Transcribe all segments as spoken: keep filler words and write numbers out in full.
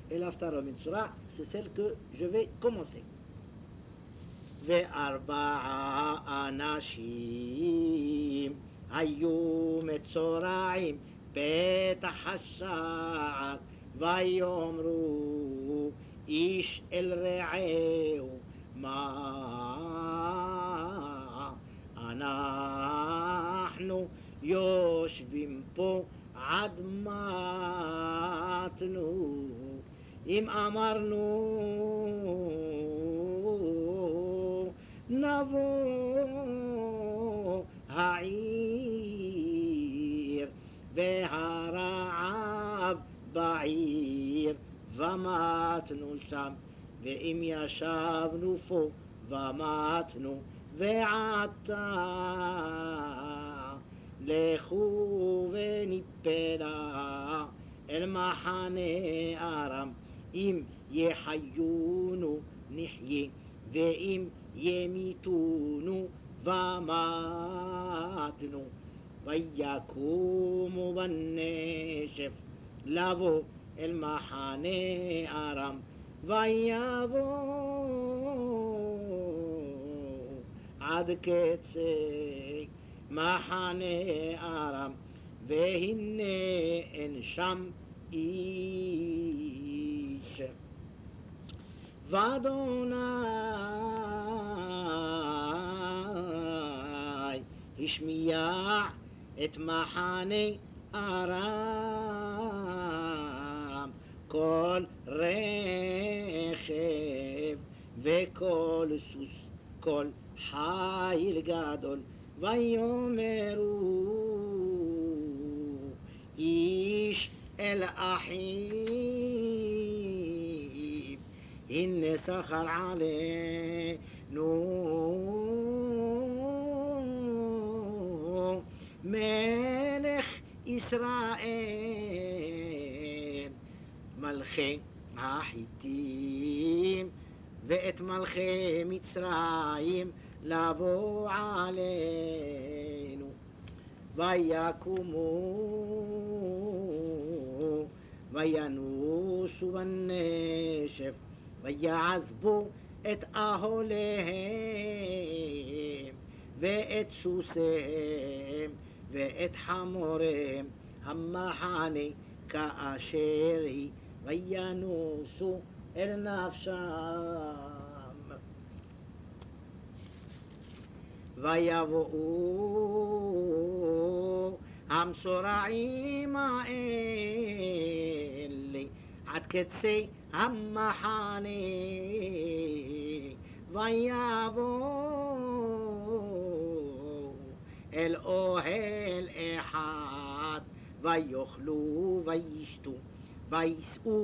et l'Haftarah Mitzura, c'est celle que je vais commencer. וארבעה אנשים היו מצורעים פתח השער ויאמרו איש אל רעהו מה אנחנו יושבים פה עד מתנו אם אמרנו נבוא העיר והרעב בעיר ומתנו שם ואם ישבנו פה ומתנו ועתה לכו וניפלה אל מחנה ארם אם יחיונו נחיה ואם ימיתונו ומתנו ויקומו בנשף לבוא אל מחנה ארם ויבוא עד קצה מחנה ארם והנה אין שם איש ואדוני השמיע את מחנה ארם כל רכב וכל סוס כל חיל גדול ויאמרו איש אל אחיו הנה שכר עלינו מלך ישראל מלכי החיתים ואת מלכי מצרים לבוא עלינו ויקומו וינוסו בנשף ויעזבו את אהליהם ואת סוסיהם ואת חמוריהם המחנה כאשר היא וינוסו אל נפשם ויבואו המצורעים האלה עד קצה המחנה ויבואו אל אוהל אחד ויאכלו וישתו ויישאו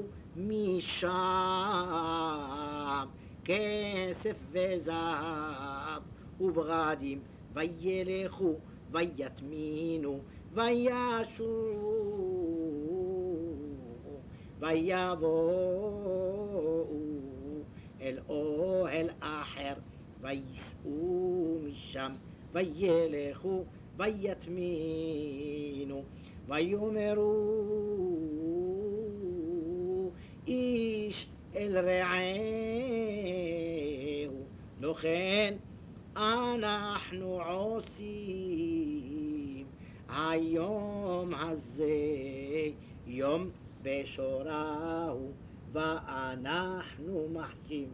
משם כסף וזהב ובגדים וילכו ויטמינו וישובו ויבואו אל אוהל אחר ויישאו משם וילכו ויטמינו ויאמרו איש אל רעהו לא כן אנחנו עושים היום הזה יום בשורהו ואנחנו מחשים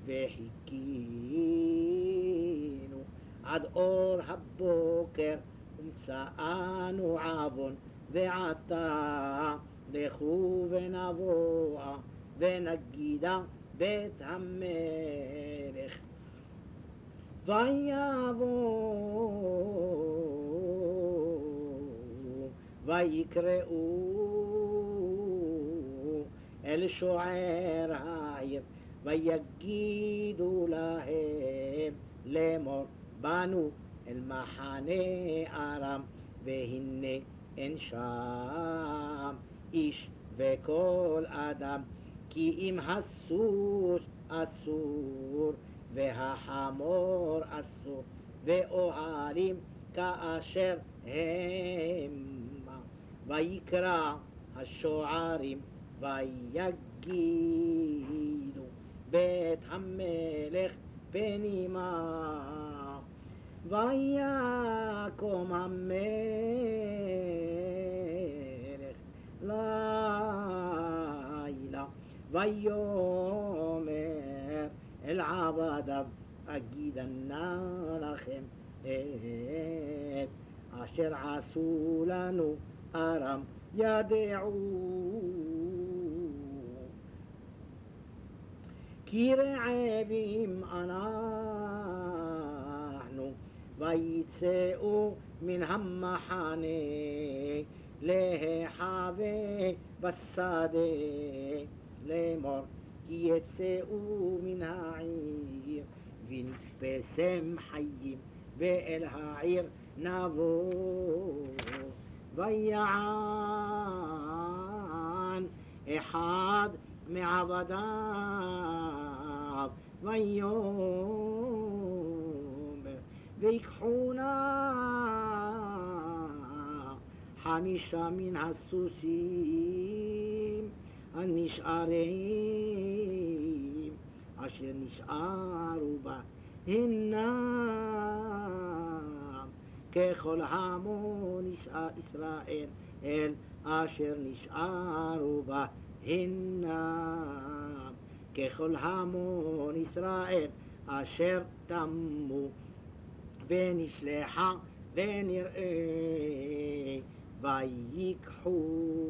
וחיכינו עד אור הבוקר ומצאנו עוון ועתה לכו ונבוא ונגידה בית המלך ויבואו ויקראו אל שוער העיר ויגידו להם לאמור באנו אל מחנה ארם והנה אין שם איש וכל אדם כי אם הסוס אסור והחמור אסור ואוהלים כאשר המה ויקרא השוערים ויגידו ויגידו בית המלך פנימה, ויקום המלך לילה, ויאמר אל עבדיו, אגידנה לכם את אשר עשו לנו ארם, ידעו כי רעבים אנחנו, ויצאו מן המחנה להיחבא בשדה, לאמור כי יצאו מן העיר ונתפסם חיים, ואל העיר נבוא. ויען אחד מעבדיו ויאמר, ויקחונה חמישה מן הסוסים הנשארים אשר נשארו בה, הינם ככל המון ישראל אל אשר נשארו בה, הינם ככל המון ישראל אשר תמו. ונשלחה ונראה, ויקחו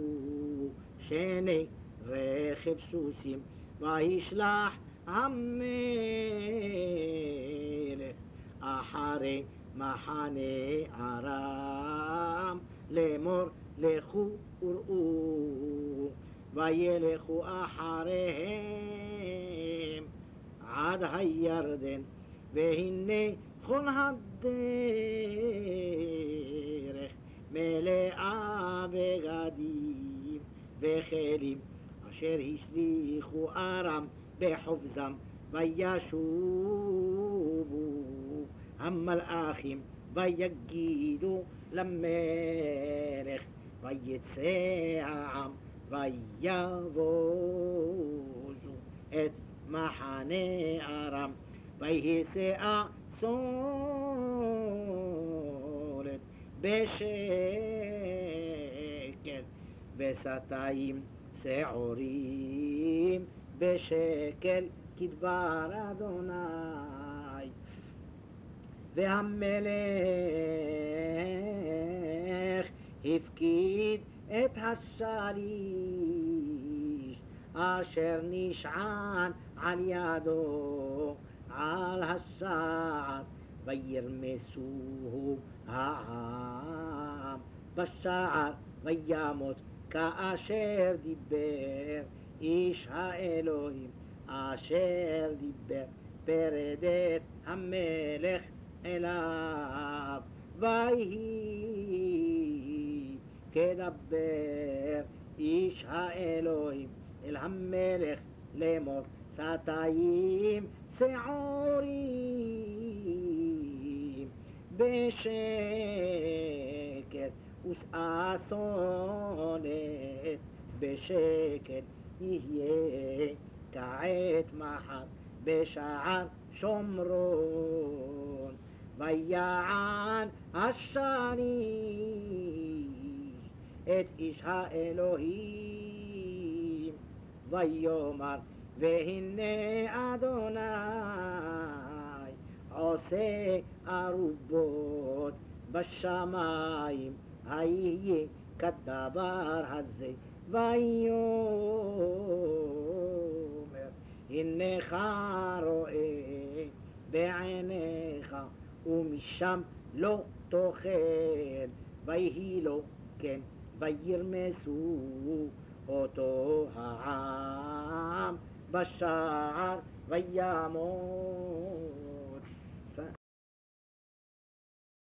שני רכב סוסים, וישלח המלך אחרי מחנה ארם, לאמור לכו וראו, וילכו אחריהם עד הירדן, והנה כל הדרך מלאה בגדים וכלים, אשר השליכו ארם בחופזם, וישובו המלאכים ויגידו למלך, ויצא העם ויבוזו את מחנה ארם, ויסע סולת בשקל, וסטיים שעורים בשקל כדבר אדוני. והמלך הפקיד את השליש אשר נשען על ידו על השער, וירמסוהו העם בשער, וימות כאשר דיבר איש האלוהים אשר דיבר פרדת המלך אליו. ויהי כדבר איש האלוהים אל המלך לאמור, סטיים שעורים בשקל, ושאה סולת בשקל, יהיה כעת מחר בשער שומרון. ויען השליש את איש האלוהים, ויאמר, והנה אדוני עושה ארובות בשמיים, היה כדבר הזה. ויאמר, הנך רואה בעיניך, ומשם לא תאכל. ויהי לו כן, וירמסו אותו העם בשער, וימות